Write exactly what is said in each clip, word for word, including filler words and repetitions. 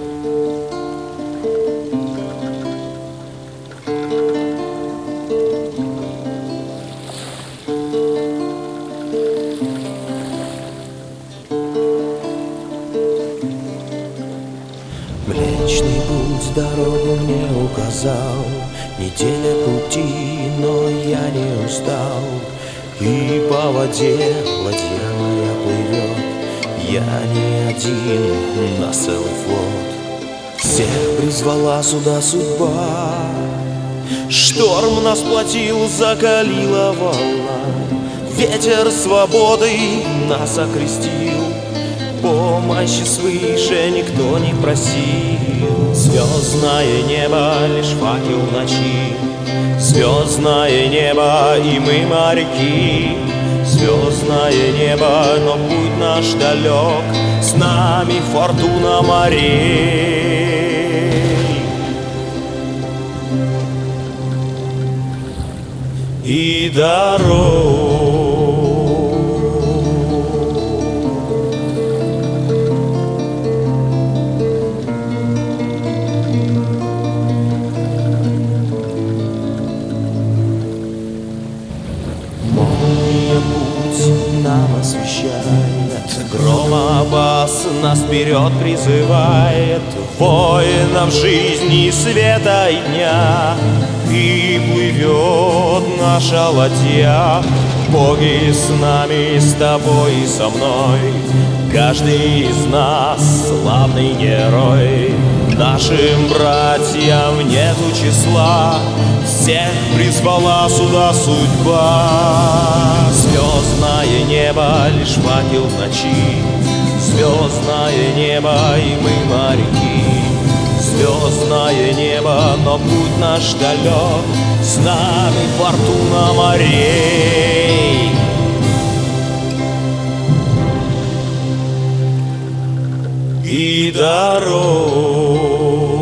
Млечный путь дорогу мне указал, неделя пути, но я не устал. И по воде ладья моя плывет, я не один на целый флот. Всех призвала сюда судьба, шторм нас плотил, закалила волна. Ветер свободы нас окрестил, помощи свыше никто не просил. Звездное небо, лишь факел в ночи, звездное небо, и мы моряки. Звездное небо, но путь наш далек, с нами фортуна морей. И дорог нам освещает, грома бас нас вперед призывает, воинов жизни, света и дня. И плывет наша ладья, боги с нами, с тобой и со мной. Каждый из нас славный герой, нашим братьям нету числа, всех призвала сюда судьба. Звездное небо, лишь факел в ночи, звездное небо, и мы моряки. Звездное небо, но путь наш далек, с нами фортуна морей. И дорог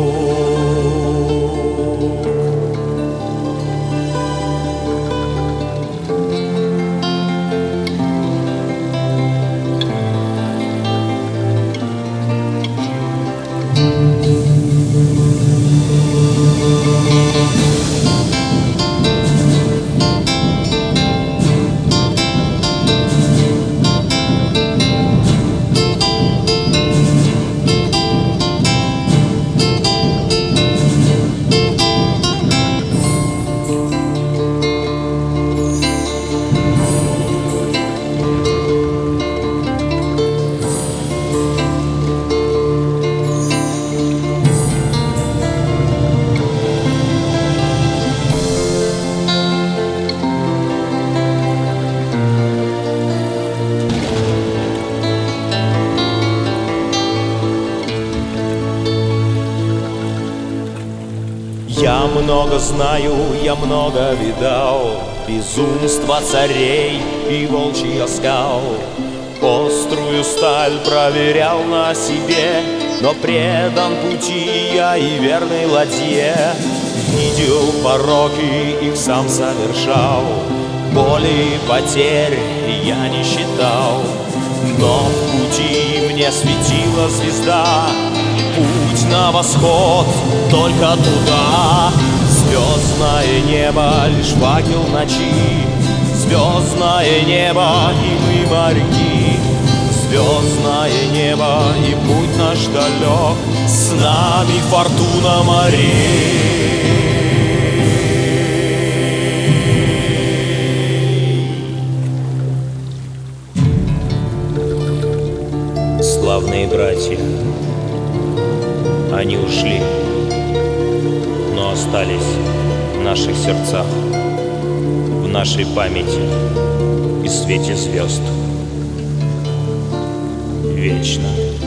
я много знаю, я много видал, безумство царей и волчий оскал. Острую сталь проверял на себе, но предан пути я и верной ладье. Видел пороки, их сам совершал, боли, потерь я не считал. Но в пути мне светила звезда, путь на восход только туда. Звездное небо, лишь факел в ночи, звездное небо, и мы моряки. Звездное небо, и путь наш далек, с нами фортуна морей. Славные братья, они ушли, но остались в наших сердцах, в нашей памяти и свете звезд. Вечно.